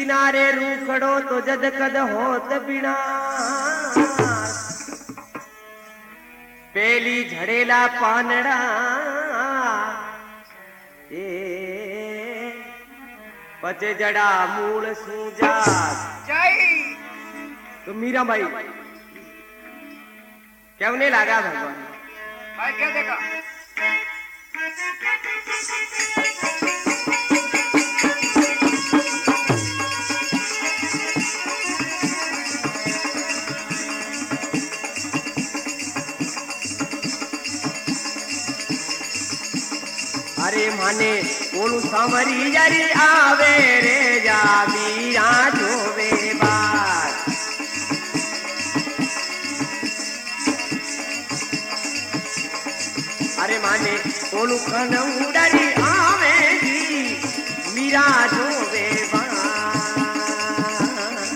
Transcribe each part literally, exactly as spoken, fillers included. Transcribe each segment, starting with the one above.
किनारे रूखड़ो तो जद कद होत बिना पेली झड़ेला पानड़ा ए पचे जड़ा मूल सूजा जय तो मीरा भाई क्या उन्हें लगा भगवान भाई क्या देखा अरे माने ओलू सामरी जरी आवे रे जा मीरा जोवे बात अरे माने ओलू कन उड़री आवे जी मीरा जोवे बात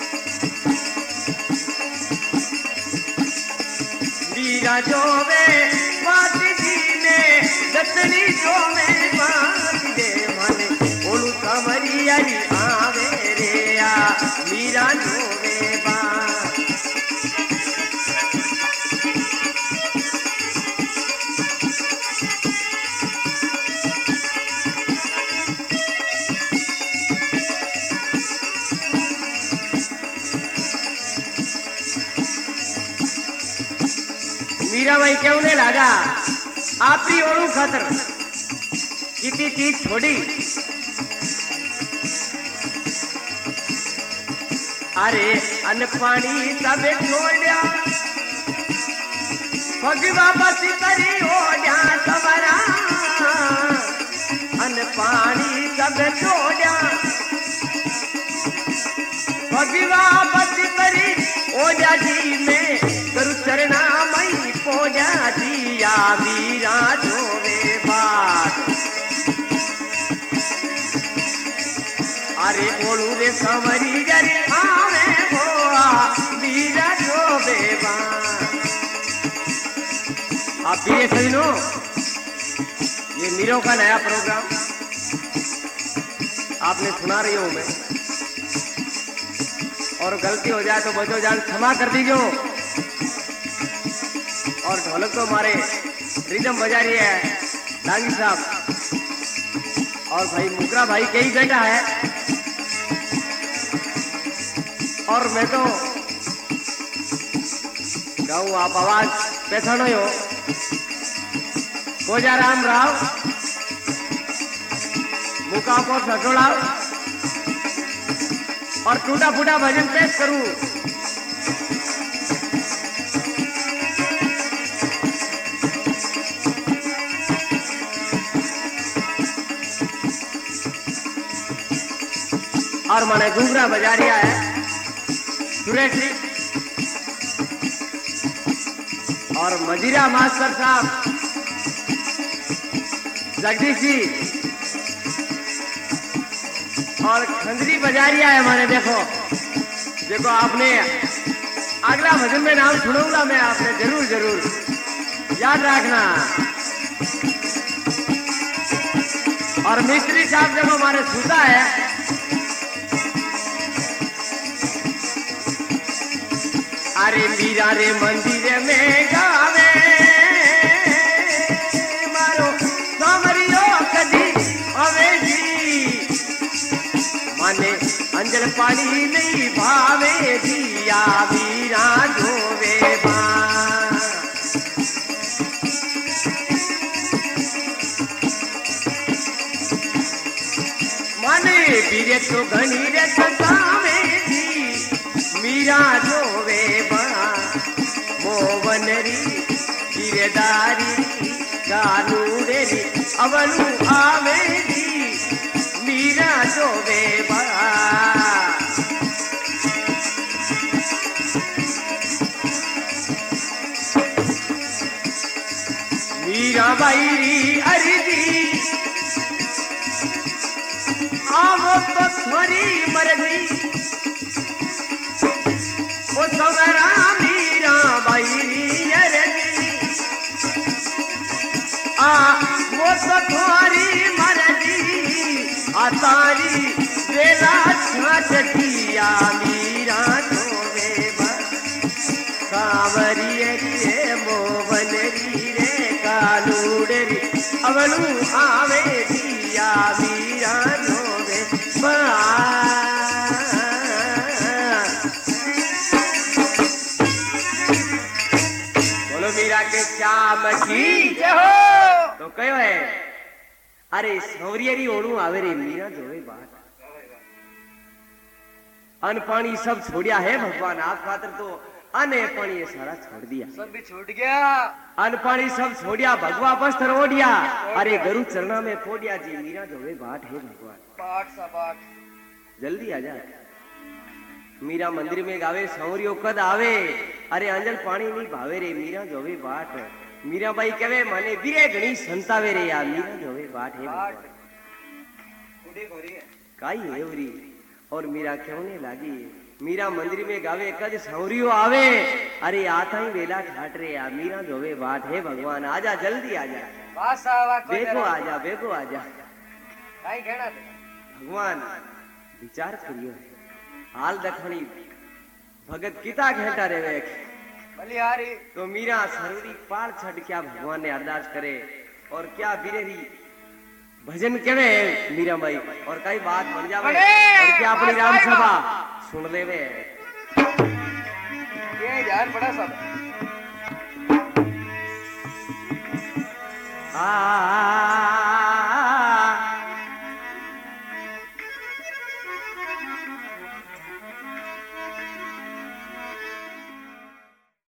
मीरा जोवे बात जी ने जतनी जो में बात दे माने ओलू सामरी जरी आवे रे आ मीरा जोवे बात मीरा भाई क्यों ने लागा आपकी ओलू खातर कितनी चीज छोड़ी अरे अन्न पानी सब छोड़ा भगवा बस करी ओढ़ा सवरा अन्न पानी सब छोड़ा भगवा बस करी ओढ़ा जी में करु चरणा मई पोजा दिया वीरा जोवे बात अरे ओलू रे समरी जरी आवे बोआ वीरा जोवे बात आप भी ये सुनो ये मीरों का नया प्रोग्राम आपने सुना रही हूं मैं और गलती हो जाए तो बचो जान क्षमा कर दीजिए और ढोलक तो हमारे रिदम बजा रही है डांगी साहब और भाई मुकरा भाई के ही बेटा है और मैं तो गाऊं आप आवाज पहचानो हो कोजा राम राव मुका को सटोड़ा और टूटा फूटा भजन पेश करूं और मैंने घूंघरा बजा रिया है सुरेश जी और मजीरा मास्टर साहब जगदीश जी और खंजरी बजा रिया है मैंने देखो देखो आपने अगला भजन में नाम सुनूंगा मैं आपने जरूर जरूर याद रखना और मिस्त्री साहब देखो हमारे सुता है अरे मीरा रे मंदिर में गावे मारो सामरियो कदी अवे जी माने अंजल पानी नहीं भावे दिया मीरा जोवे बा माने बीरे तो घनी रे सतावे जी मीरा जोवे बा मोवनरी गिरदारी कानूरेरी अवनु आवेदी मीरा जोवे बा मीरा बाईरी अरदी आवो तो थोड़ी मरदी ओ सवरा मीरा बाईरी अरदी आ वो तो थोड़ी मरदी आ तारी बेला की जय हो। तो कयो है अरे सौरियरी ओणू आवे रे मीरा जोवे बात अन पानी सब छोड़िया है भगवान आप खातर तो अने पानी ये सारा छोड़ दिया सब भी छूट गया। अन पानी सब छोड़िया भगवा वस्त्र ओढ़िया अरे गुरु चरणा में पोड़िया जी मीरा जोवे बाट है भगवान पाठ सा पाठ। जल्दी आ जा मीरा मंदिर में गावे सौरियो कद आवे अरे अंजल पानी नहीं भावे रे मीरा जोवे बाट मीरा बाई कहे माने वीरे घणी संतावे रे यार मीरा जोवे बाट है भगवान बूढ़ी गोरी है। काई है उरी और मीरा क्यों लागी मीरा मंदिर में गावे कद सौरियो आवे अरे आता ही वेला ठाट रे यार मीरा जोवे बाट है भगवान आजा जल्दी आजा बस आवा कोई बेगो डरा। आजा बेगो आजा काई कहना थे? भगवान विचार करियो हाल दखणी भगत किता घंटा रेवे बलिहारी तो मीरा सरोरी पार छड़ क्या भगवान ने अरदास करे और क्या बिरेरी भजन केवे मीरा भाई और कई बात बन जावे और क्या अपनी राम सभा सुन लेवे ये ध्यान बड़ा सब। आ